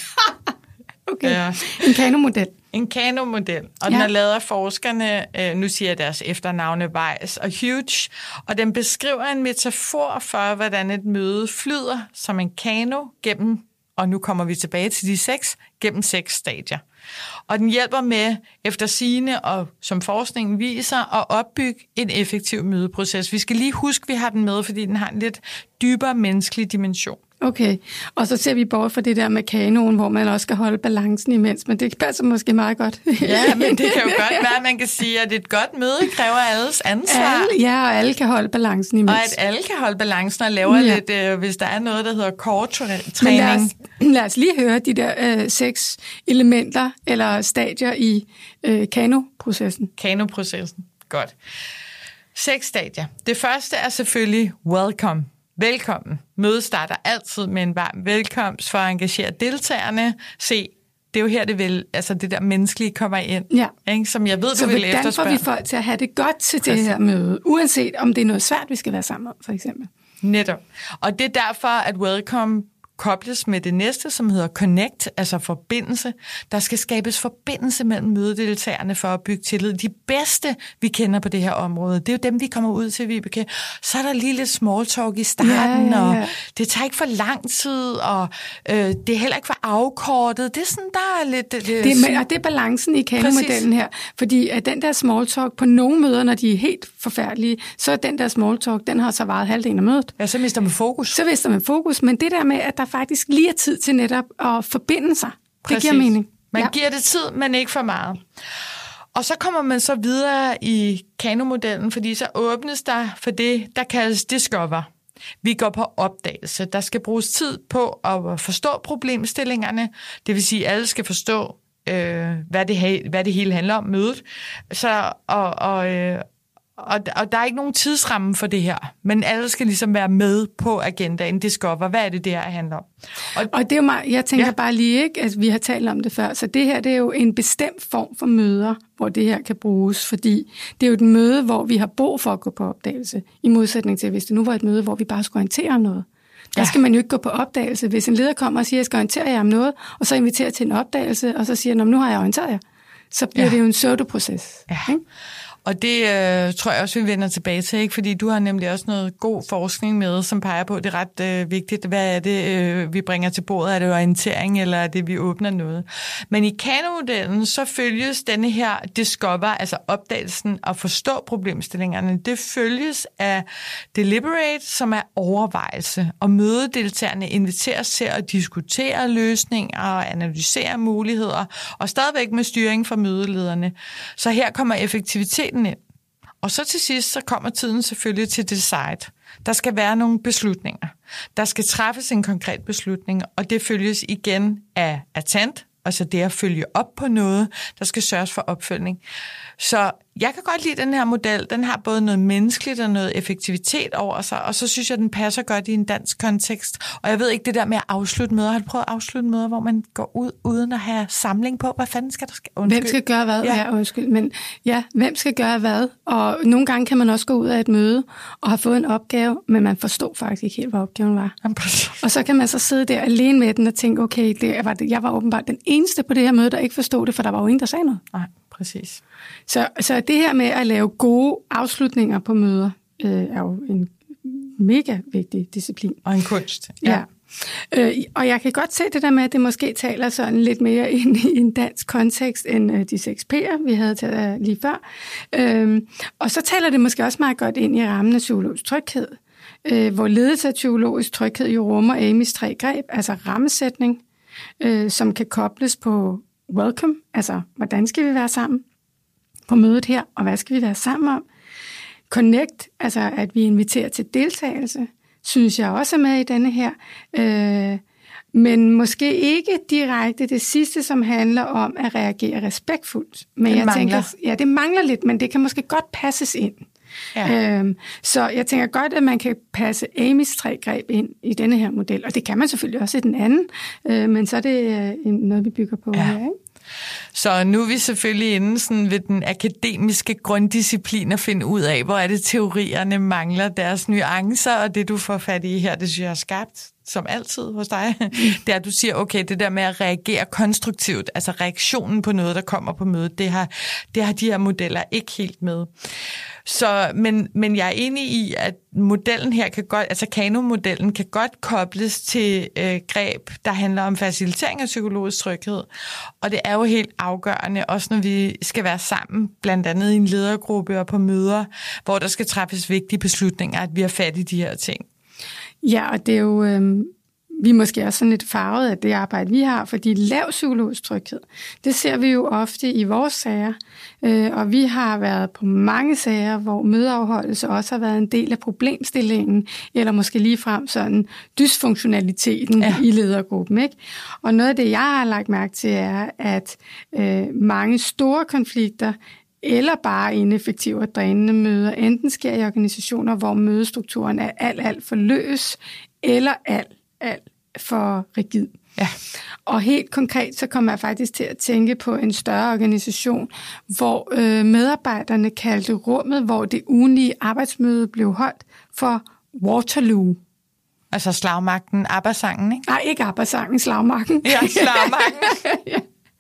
Okay, ja. En Kano-model. En Kano-model, og ja. Den er lavet af forskerne, øh, nu siger jeg deres efternavne, Weiss og Hughes, og den beskriver en metafor for, hvordan et møde flyder som en kano gennem, og nu kommer vi tilbage til de seks, gennem seks stadier. Og den hjælper med, efter sigende og som forskningen viser, at opbygge en effektiv mødeproces. Vi skal lige huske, at vi har den med, fordi den har en lidt dybere menneskelig dimension. Okay, og så ser vi bort fra det der med kanoen, hvor man også skal holde balancen imens, men det passer måske meget godt. Ja, men det kan jo godt være, at man kan sige, at et godt møde kræver alles ansvar. Alle, ja, og alle kan holde balancen imens. Og at alle kan holde balancen og lave ja. lidt, øh, hvis der er noget, der hedder core-træning. Lad os, lad os lige høre de der øh, seks elementer eller stadier i øh, kano-processen. Kano-processen, godt. Seks stadier. Det første er selvfølgelig welcome. Velkommen. Mødet starter altid med en varm velkomst for at engagere deltagerne. Se, det er jo her, det vil, altså det der menneskelige kommer ind, ja. Ikke? Som jeg ved, så du vil efterspørge. Så hvordan får vi folk til at have det godt til Præcis. Det her møde, uanset om det er noget svært, vi skal være sammen om, for eksempel? Netop. Og det er derfor, at welcome kobles med det næste, som hedder connect, altså forbindelse. Der skal skabes forbindelse mellem mødedeltagerne for at bygge tillid. De bedste, vi kender på det her område, det er jo dem, vi kommer ud til, Vibeke. Så er der lige lidt small talk i starten, ja, ja, ja. Og det tager ikke for lang tid, og øh, det er heller ikke for afkortet. Det er sådan, der er lidt... Det, det er, og det er balancen i Kano-modellen her, fordi at den der small talk på nogle møder, når de er helt forfærdelige, så er den der small talk, den har så varet halvdelen af mødet. Ja, så mister man fokus. Så mister man fokus, men det der med, at der faktisk lige er tid til netop at forbinde sig. Præcis. Det giver mening. Man ja. giver det tid, men ikke for meget. Og så kommer man så videre i Kano-modellen, fordi så åbnes der for det, der kaldes discover. Vi går på opdagelse. Der skal bruges tid på at forstå problemstillingerne. Det vil sige, at alle skal forstå, øh, hvad, det, hvad det hele handler om, mødet. Så, og, og, øh, Og, og der er ikke nogen tidsramme for det her, men alle skal ligesom være med på agendaen. Discover, hvad er det, det her handler om? Og, og det er jo meget, jeg tænker ja. bare lige ikke, at vi har talt om det før, så det her det er jo en bestemt form for møder, hvor det her kan bruges, fordi det er jo et møde, hvor vi har brug for at gå på opdagelse, i modsætning til, hvis det nu var et møde, hvor vi bare skulle orientere om noget. Der skal man jo ikke gå på opdagelse. Hvis en leder kommer og siger, at jeg skal orientere jer om noget, og så inviterer til en opdagelse, og så siger, nu har jeg orienteret jer, så bliver ja. det jo en pseudoproces. Ja. Ikke? Og det øh, tror jeg også, vi vender tilbage til, ikke? Fordi du har nemlig også noget god forskning med, som peger på, at det er ret øh, vigtigt. Hvad er det, øh, vi bringer til bordet? Er det orientering, eller er det, vi åbner noget? Men i Kano-modellen, så følges denne her discover, altså opdagelsen og forstå problemstillingerne, det følges af deliberate, som er overvejelse. Og mødedeltagerne inviteres til at diskutere løsninger og analysere muligheder, og stadigvæk med styring fra mødelederne. Så her kommer effektiviteten ind. Og så til sidst, så kommer tiden selvfølgelig til decide. Der skal være nogle beslutninger. Der skal træffes en konkret beslutning, og det følges igen af attent, altså det at følge op på noget, der skal sørges for opfølgning. Så jeg kan godt lide den her model. Den har både noget menneskeligt og noget effektivitet over sig, og så synes jeg, den passer godt i en dansk kontekst. Og jeg ved ikke det der med at afslutte møder. Har du prøvet at afslutte møder, hvor man går ud uden at have samling på? Hvad fanden skal der ske? Undskyld. Hvem skal gøre hvad? Ja. Ja, undskyld. Men ja, hvem skal gøre hvad? Og nogle gange kan man også gå ud af et møde og have fået en opgave, men man forstod faktisk ikke helt, hvad opgaven var. Og så kan man så sidde der alene med den og tænke, okay, det var det. Jeg var åbenbart den eneste på det her møde, der ikke forstod det, for der var jo ingen, der sagde noget. Nej, præcis. Så, så det her med at lave gode afslutninger på møder, øh, er jo en mega vigtig disciplin. Og en kunst. Ja. ja. Øh, og jeg kan godt se det der med, at det måske taler sådan lidt mere ind i en dansk kontekst, end øh, de seks P'er, vi havde til uh, lige før. Øh, og så taler det måske også meget godt ind i rammen af psykologisk tryghed, øh, hvor ledelse af psykologisk tryghed jo rummer Amys tre greb, altså rammesætning, øh, som kan kobles på welcome, altså hvordan skal vi være sammen på mødet her, og hvad skal vi være sammen om? Connect, altså at vi inviterer til deltagelse, synes jeg også er med i denne her. Øh, men måske ikke direkte det sidste, som handler om at reagere respektfuldt. Men det jeg mangler. tænker, ja, det mangler lidt, men det kan måske godt passes ind. Ja. Øhm, så jeg tænker godt, at man kan passe Amys tre greb ind i denne her model, og det kan man selvfølgelig også i den anden, øh, men så er det øh, noget, vi bygger på ja. her, ikke? Så nu er vi selvfølgelig inde sådan ved den akademiske grunddisciplin at finde ud af, hvor er det teorierne mangler deres nuancer, og det du får fat i her, det synes jeg er skarpt, som altid hos dig, det er, at du siger, okay, det der med at reagere konstruktivt, altså reaktionen på noget, der kommer på mødet, det har, det har de her modeller ikke helt med. Så, men, men jeg er enig i, at modellen her kan godt, altså Kano-modellen kan godt kobles til øh, greb, der handler om facilitering af psykologisk tryghed. Og det er jo helt afgørende, også når vi skal være sammen, blandt andet i en ledergruppe og på møder, hvor der skal træffes vigtige beslutninger, at vi har fat i de her ting. Ja, og det er jo, øh, vi er måske også sådan lidt farvet af det arbejde, vi har, fordi lav psykologisk tryghed, det ser vi jo ofte i vores sager, øh, og vi har været på mange sager, hvor mødeafholdelse også har været en del af problemstillingen, eller måske ligefrem sådan dysfunktionaliteten ja. i ledergruppen, ikke? Og noget af det, jeg har lagt mærke til, er, at øh, mange store konflikter, eller bare ineffektive og drænende møder, enten sker i organisationer, hvor mødestrukturen er alt, alt for løs, eller alt, alt for rigid. Ja. Og helt konkret, så kommer jeg faktisk til at tænke på en større organisation, hvor øh, medarbejderne kaldte rummet, hvor det ugenlige arbejdsmøde blev holdt, for Waterloo. Altså slagmarken, ABBA-sangen, ikke? Nej, ikke ABBA-sangen, slagmarken. Ja, slagmarken. ja.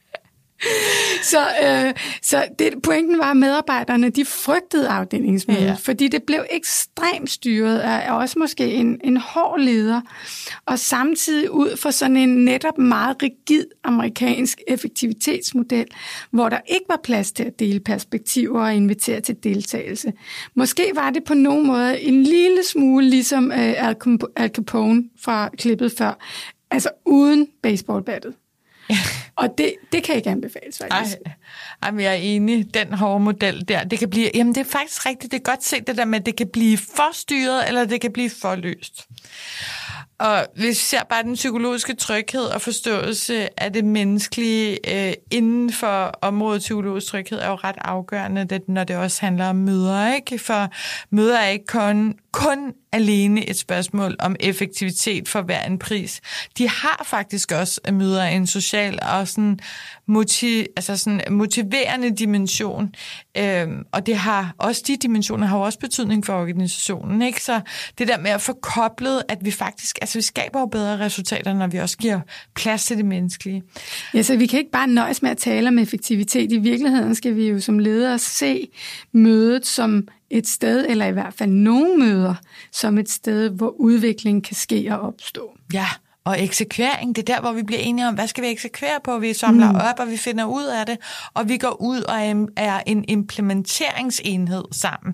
Så, øh, så det, pointen var, at medarbejderne de frygtede afdelingsmødet, ja. fordi det blev ekstremt styret af også måske en, en hård leder, og samtidig ud for sådan en netop meget rigid amerikansk effektivitetsmodel, hvor der ikke var plads til at dele perspektiver og invitere til deltagelse. Måske var det på nogen måde en lille smule ligesom øh, Al Capone fra klippet før, altså uden baseballbattet. Ja. Og det, det kan ikke anbefales, faktisk. Ej, ej, men jeg er enig. Den hårde model der, det kan blive, jamen det er faktisk rigtigt, det er godt set det der med, at det kan blive for styret, eller det kan blive for løst. Og hvis vi ser bare den psykologiske tryghed og forståelse af det menneskelige øh, inden for området psykologisk tryghed er jo ret afgørende, det, når det også handler om møder, ikke? For møder er ikke kun, kun alene et spørgsmål om effektivitet for hver en pris. De har faktisk også møder en social og sådan, motiv, altså sådan motiverende dimension, øhm, og det har også de dimensioner har jo også betydning for organisationen, ikke? Så det der med at få koblet, at vi faktisk, altså vi skaber jo bedre resultater, når vi også giver plads til det menneskelige. Ja, så vi kan ikke bare nøjes med at tale om effektivitet. I virkeligheden skal vi jo som ledere se mødet som et sted, eller i hvert fald nogle møder, som et sted, hvor udvikling kan ske og opstå. Ja, og eksekvering, det er der, hvor vi bliver enige om, hvad skal vi eksekvere på? Vi samler mm. op, og vi finder ud af det, og vi går ud og er en implementeringsenhed sammen.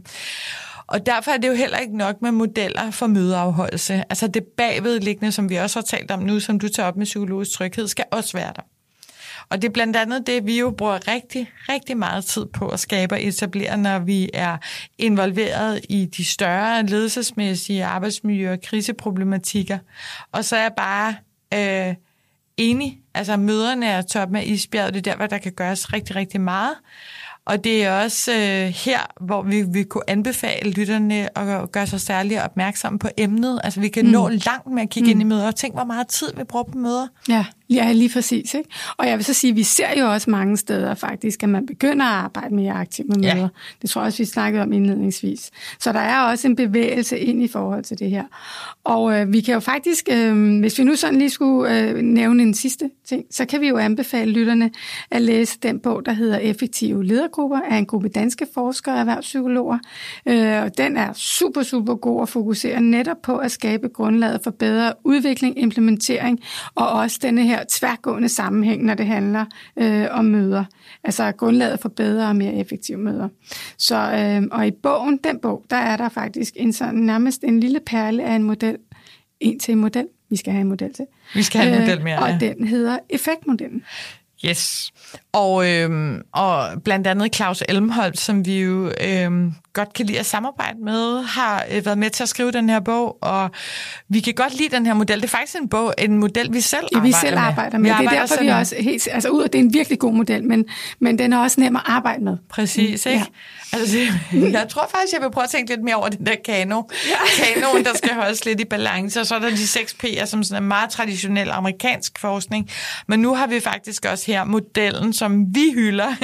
Og derfor er det jo heller ikke nok med modeller for mødeafholdelse. Altså det bagvedliggende, som vi også har talt om nu, som du tager op med psykologisk tryghed, skal også være der. Og det er blandt andet det, vi jo bruger rigtig, rigtig meget tid på at skabe og etablere, når vi er involveret i de større ledelsesmæssige arbejdsmiljø- og kriseproblematikker. Og så er jeg bare øh, enig, altså møderne er toppen af isbjerget, det er der, hvor der kan gøres rigtig, rigtig meget. Og det er også øh, her, hvor vi, vi kunne anbefale lytterne at gøre sig særligt opmærksomme på emnet. Altså vi kan mm. nå langt med at kigge mm. ind i møder, og tænk, hvor meget tid vi bruger på møder. Ja, ja, lige præcis. Ikke? Og jeg vil så sige, at vi ser jo også mange steder faktisk, at man begynder at arbejde mere aktivt med møder. Ja. Det tror jeg også, vi snakkede om indledningsvis. Så der er også en bevægelse ind i forhold til det her. Og øh, vi kan jo faktisk, øh, hvis vi nu sådan lige skulle øh, nævne en sidste ting, så kan vi jo anbefale lytterne at læse den bog, der hedder Effektive ledergrupper, af en gruppe danske forskere og erhvervspsykologer. Øh, og den er super, super god og fokuserer netop på at skabe grundlaget for bedre udvikling, implementering og også denne her tværgående sammenhæng, når det handler øh, om møder. Altså grundlaget for bedre og mere effektive møder. Så, øh, og i bogen, den bog, der er der faktisk en sådan, nærmest en lille perle af en model. En til en model. Vi skal have en model til. Vi skal have en model mere, øh, Og ja. den hedder effektmodellen. Yes. Og, øhm, og blandt andet Claus Elmholdt, som vi jo øhm, godt kan lide at samarbejde med, har øh, været med til at skrive den her bog, og vi kan godt lide den her model. Det er faktisk en bog, en model, vi selv ja, arbejder vi selv med. arbejder med. Det er derfor, vi også helt, altså ud af det er en virkelig god model, men, men den er også nem at arbejde med. Præcis, ikke? Ja. Altså, jeg tror faktisk, jeg vil prøve at tænke lidt mere over den der kano. Ja. Kanoen, der skal holdes lidt i balance, og så er der de seks P'er, som sådan er meget traditionel amerikansk forskning. Men nu har vi faktisk også her modellen, som vi hylder,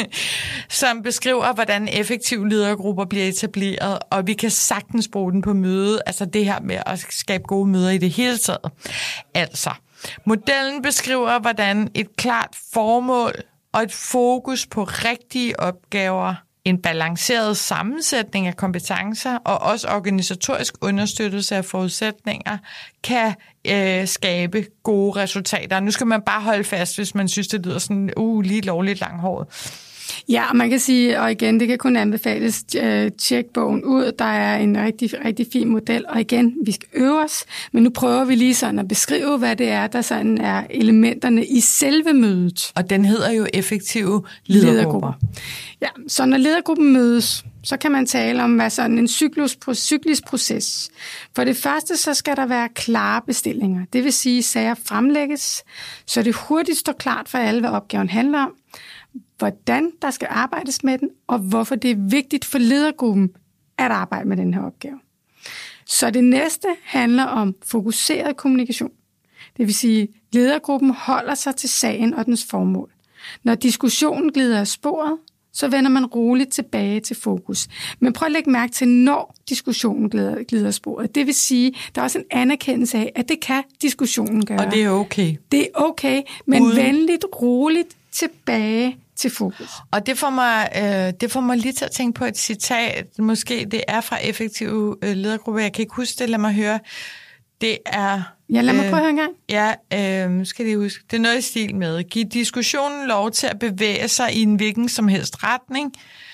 som beskriver, hvordan effektive ledergrupper bliver etableret, og vi kan sagtens bruge den på møde, altså det her med at skabe gode møder i det hele taget. Altså, modellen beskriver, hvordan et klart formål og et fokus på rigtige opgaver, en balanceret sammensætning af kompetencer og også organisatorisk understøttelse af forudsætninger kan øh, skabe gode resultater. Nu skal man bare holde fast, hvis man synes, det lyder sådan uh, lige lovligt langhåret. Ja, og man kan sige, og igen, det kan kun anbefales, tjek bogen ud. Der er en rigtig, rigtig fin model, og igen, vi skal øve os, men nu prøver vi lige sådan at beskrive, hvad det er, der sådan er elementerne i selve mødet. Og den hedder jo effektive ledergrupper. ledergrupper. Ja, så når ledergruppen mødes, så kan man tale om hvad sådan en cyklus, cyklisk proces. For det første, så skal der være klare bestillinger. Det vil sige, at sager fremlægges, så det hurtigt står klart for alle, hvad opgaven handler om, hvordan der skal arbejdes med den, og hvorfor det er vigtigt for ledergruppen at arbejde med den her opgave. Så det næste handler om fokuseret kommunikation. Det vil sige, at ledergruppen holder sig til sagen og dens formål. Når diskussionen glider af sporet, så vender man roligt tilbage til fokus. Men prøv at lægge mærke til, når diskussionen glider, glider af sporet. Det vil sige, der er også en anerkendelse af, at det kan diskussionen gøre. Og det er okay. Det er okay, men Uden... venligt, roligt tilbage til fokus. Og det får mig, øh, det får mig lige til at tænke på et citat. Måske det er fra effektive øh, ledergrupper. Jeg kan ikke huske det. Lad mig høre. Det er... Ja, lad mig prøve at høre en gang. Ja, øh, skal det huske. Det er noget i stil med. Giv diskussionen lov til at bevæge sig i en hvilken som helst retning.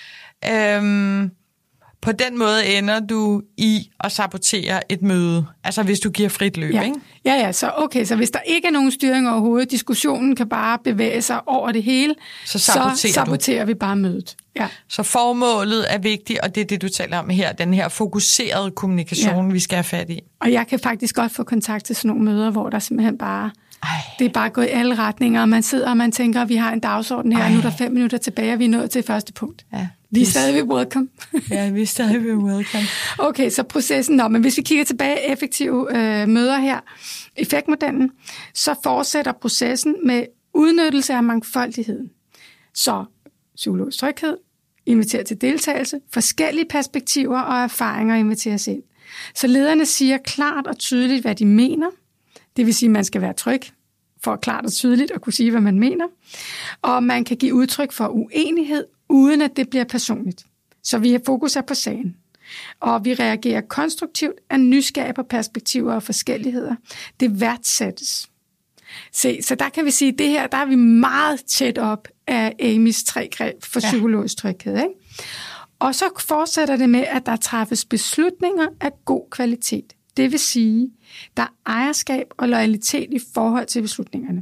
Øh, på den måde ender du i at sabotere et møde. Altså hvis du giver frit løb, ja. ikke? Ja, ja, så okay, så hvis der ikke er nogen styring overhovedet, diskussionen kan bare bevæge sig over det hele, så saboterer, så saboterer vi bare mødet. Ja. Så formålet er vigtigt, og det er det, du taler om her, den her fokuserede kommunikation, ja. vi skal have fat i. Og jeg kan faktisk godt få kontakt til sådan nogle møder, hvor der simpelthen bare... Ej. Det er bare gået i alle retninger, og man sidder og man tænker, at vi har en dagsorden her, Ej. og nu er der fem minutter tilbage, og vi er nået til første punkt. Ja. Vi er stadig ved welcome. Ja, vi er stadig ved welcome. Okay, så processen, nå, men hvis vi kigger tilbage effektive øh, møder her, effektmodellen, så fortsætter processen med udnyttelse af mangfoldigheden. Så psykologisk tryghed, inviterer til deltagelse, forskellige perspektiver og erfaringer inviteres ind. Så lederne siger klart og tydeligt, hvad de mener. Det vil sige, at man skal være tryg for klart og tydeligt at kunne sige, hvad man mener. Og man kan give udtryk for uenighed, uden at det bliver personligt. Så vi har fokus på sagen. Og vi reagerer konstruktivt af nysgerrige på perspektiver og forskelligheder. Det værdsættes. Se, så der kan vi sige, at det her, der er vi meget tæt op af Amys tre greb for psykologisk tryghed. Ikke? Og så fortsætter det med, at der træffes beslutninger af god kvalitet. Det vil sige, der er ejerskab og loyalitet i forhold til beslutningerne.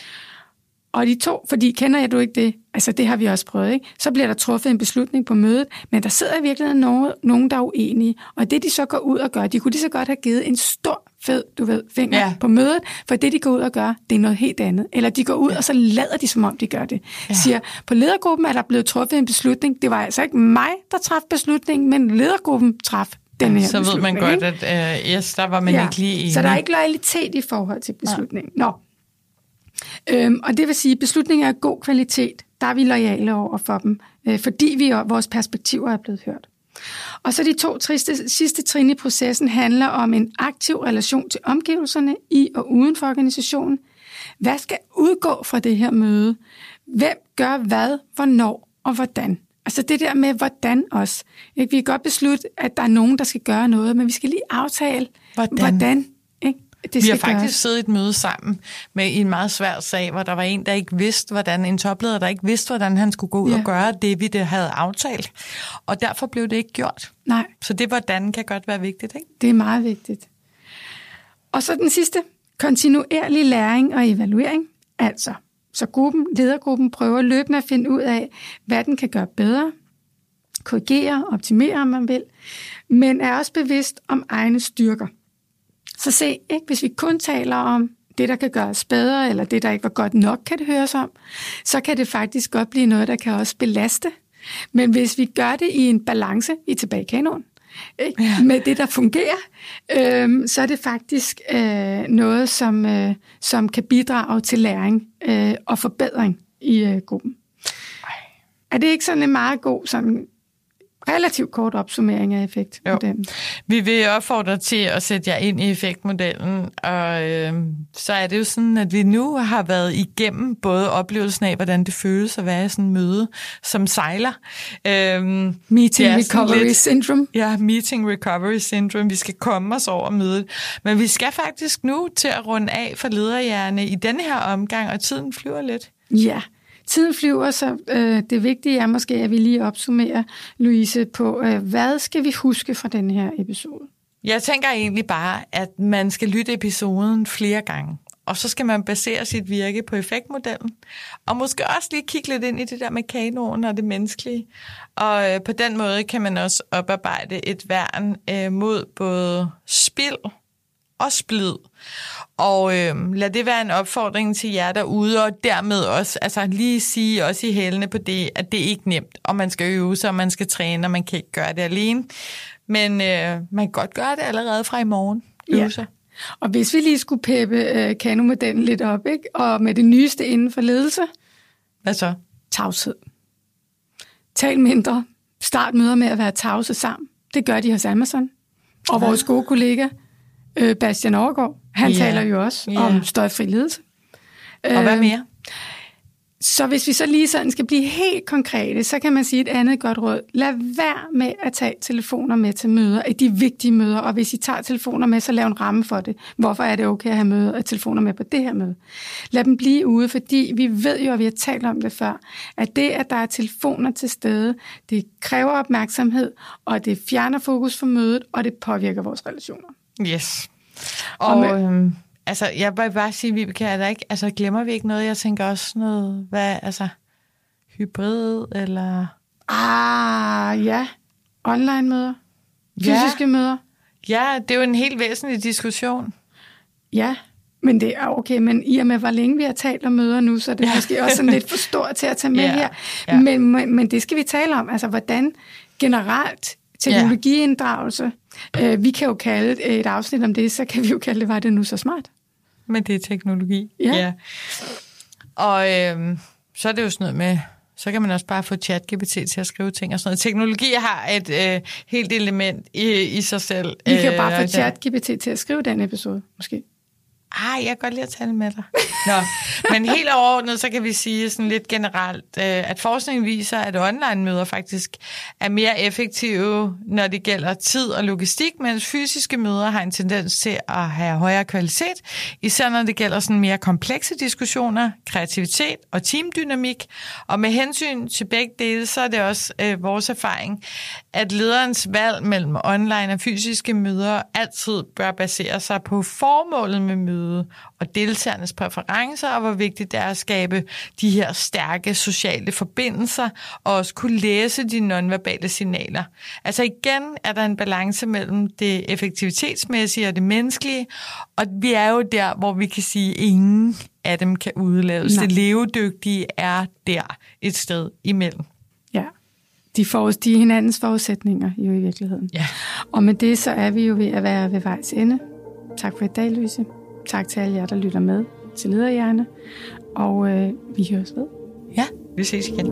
Og de to, fordi kender jeg du ikke det, altså det har vi også prøvet, ikke? Så bliver der truffet en beslutning på mødet, men der sidder i virkeligheden nogen, nogen der er uenige, og det de så går ud og gør, de kunne lige så godt have givet en stor, fed, du ved, finger ja. på mødet, for det de går ud og gør, det er noget helt andet. Eller de går ud, ja. og så lader de, som om de gør det. Ja. Siger, på ledergruppen er der blevet truffet en beslutning, det var altså ikke mig, der traf beslutningen, men ledergruppen traf den her så ved man godt, at uh, yes, der var man ja. ikke lige enig. Så der er ikke loyalitet i forhold til beslutningen. Ja. Nå. Øhm, og det vil sige, at beslutninger af god kvalitet, der er vi loyale over for dem, øh, fordi vi og vores perspektiver er blevet hørt. Og så de to triste, sidste trin i processen handler om en aktiv relation til omgivelserne i og uden for organisationen. Hvad skal udgå fra det her møde? Hvem gør hvad, hvornår og hvordan? Altså det der med hvordan også. Ikke? Vi kan godt beslutte, at der er nogen, der skal gøre noget, men vi skal lige aftale, hvordan. hvordan ikke? Vi har faktisk gøres. siddet i et møde sammen med en meget svær sag, hvor der var en, der ikke vidste, hvordan en topleder, der ikke vidste, hvordan han skulle gå ud ja. og gøre det, vi det havde aftalt. Og derfor blev det ikke gjort. Nej. Så det hvordan kan godt være vigtigt, ikke? Det er meget vigtigt. Og så den sidste, kontinuerlig læring og evaluering. Altså, så gruppen, ledergruppen prøver løbende at finde ud af, hvad den kan gøre bedre, korrigere, optimere, om man vil, men er også bevidst om egne styrker. Så se, ikke, hvis vi kun taler om det, der kan gøres bedre, eller det, der ikke var godt nok, kan det høres om, så kan det faktisk godt blive noget, der kan også belaste. Men hvis vi gør det i en balance, vi er tilbage i kanonen, ikke? Ja. Med det, der fungerer, øh, så er det faktisk øh, noget, som, øh, som kan bidrage til læring øh, og forbedring i øh, gruppen. Ej. Er det ikke sådan en meget god sådan relativt kort opsummering af effektmodellen? Jo. Vi vil opfordre til at sætte jer ind i effektmodellen, og øh, så er det jo sådan, at vi nu har været igennem både oplevelsen af, hvordan det føles at være i sådan en møde, som sejler. Øh, meeting Recovery lidt, Syndrome. Ja, Meeting Recovery Syndrome. Vi skal komme os over mødet. Men vi skal faktisk nu til at runde af for lederhjerne i denne her omgang, og tiden flyver lidt. Ja. Tiden flyver, så øh, det vigtige er måske, at vi lige opsummerer, Louise, på, øh, hvad skal vi huske fra den her episode? Jeg tænker egentlig bare, at man skal lytte episoden flere gange, og så skal man basere sit virke på effektmodellen, og måske også lige kigge lidt ind i det der med kanonen og det menneskelige. Og øh, på den måde kan man også oparbejde et værn øh, mod både spild og splid. Og øh, lad det være en opfordring til jer derude, og dermed også altså lige sige også i hælene på det, at det er ikke nemt, og man skal øve sig, og man skal træne, og man kan ikke gøre det alene. Men øh, man kan godt gøre det allerede fra i morgen. Øve ja. sig. Og hvis vi lige skulle peppe øh, kanomodellen lidt op, ikke? Og med det nyeste inden for ledelse. Hvad så? Tavshed. Tal mindre. Start møder med at være tavse sammen. Det gør de hos Amazon. Og ja. vores gode kollega, øh, Bastian Overgaard, han yeah. taler jo også yeah. om støjfri ledelse. Og hvad mere? Så hvis vi så lige sådan skal blive helt konkrete, så kan man sige et andet godt råd. Lad være med at tage telefoner med til møder, i de vigtige møder, og hvis I tager telefoner med, så lav en ramme for det. Hvorfor er det okay at have møder og telefoner med på det her møde? Lad dem blive ude, fordi vi ved jo, og vi har talt om det før, at det, at der er telefoner til stede, det kræver opmærksomhed, og det fjerner fokus fra mødet, og det påvirker vores relationer. Yes. Og, og med, øhm, altså, jeg vil bare sige, Vibeke, er der ikke, altså, glemmer vi ikke noget? Jeg tænker også noget, hvad, altså, hybrid, eller... Ah, ja. Online-møder. Fysiske ja. møder. Ja, det er jo en helt væsentlig diskussion. Ja, men det er okay. Men i og med, hvor længe vi har talt om møder nu, så er det ja. måske også sådan lidt for stort til at tage med ja. her. Ja. Men, men, men det skal vi tale om. Altså, hvordan generelt teknologiinddragelse. Ja. Øh, vi kan jo kalde et afsnit om det, så kan vi jo kalde det, var det nu så smart? Men det er teknologi. Ja. ja. Og øh, så er det jo sådan noget med, så kan man også bare få ChatGPT til at skrive ting og sådan noget. Teknologi har et øh, helt element i, i sig selv. Vi kan jo bare få ChatGPT til at skrive den episode, måske. Ah, jeg kan godt lide at tale med dig. Nå, men helt overordnet, så kan vi sige sådan lidt generelt, at forskningen viser, at online-møder faktisk er mere effektive, når det gælder tid og logistik, mens fysiske møder har en tendens til at have højere kvalitet, især når det gælder sådan mere komplekse diskussioner, kreativitet og teamdynamik. Og med hensyn til begge dele, så er det også øh, vores erfaring, at lederens valg mellem online og fysiske møder altid bør basere sig på formålet med mødet og deltagernes præferencer, og hvor vigtigt det er at skabe de her stærke sociale forbindelser, og også kunne læse de nonverbale signaler. Altså igen er der en balance mellem det effektivitetsmæssige og det menneskelige, og vi er jo der, hvor vi kan sige, at ingen af dem kan udlaves. Det levedygtige er der et sted imellem. Ja, de, for, de er hinandens forudsætninger jo i virkeligheden. Ja. Og med det, så er vi jo ved at være ved vejs ende. Tak for i dag, Louise. Tak til alle jer, der lytter med til Lederhjerne, og øh, vi høres ved. Ja, vi ses igen.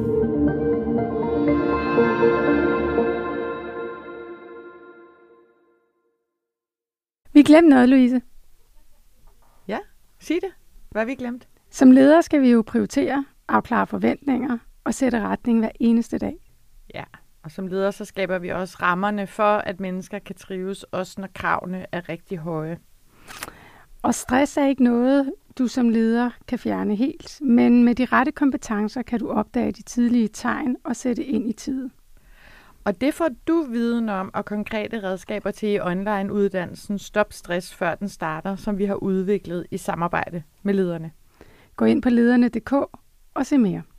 Vi glemte noget, Louise. Ja, sig det. Hvad har vi glemt? Som leder skal vi jo prioritere, afklare forventninger og sætte retning hver eneste dag. Ja, og som leder så skaber vi også rammerne for, at mennesker kan trives, også når kravene er rigtig høje. Og stress er ikke noget, du som leder kan fjerne helt, men med de rette kompetencer kan du opdage de tidlige tegn og sætte ind i tide. Og det får du viden om og konkrete redskaber til i online-uddannelsen Stop Stress før den starter, som vi har udviklet i samarbejde med lederne. Gå ind på lederne punktum d k og se mere.